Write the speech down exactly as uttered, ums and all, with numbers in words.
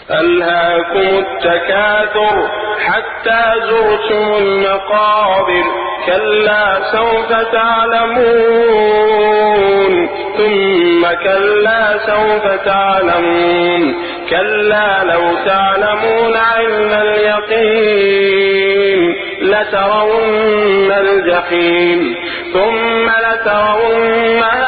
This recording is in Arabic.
ألهاكم التكاثر حتى زرتم المقابر كلا سوف تعلمون ثم كلا سوف تعلمون كلا لو تعلمون علم اليقين لترون الجحيم ثم لترونها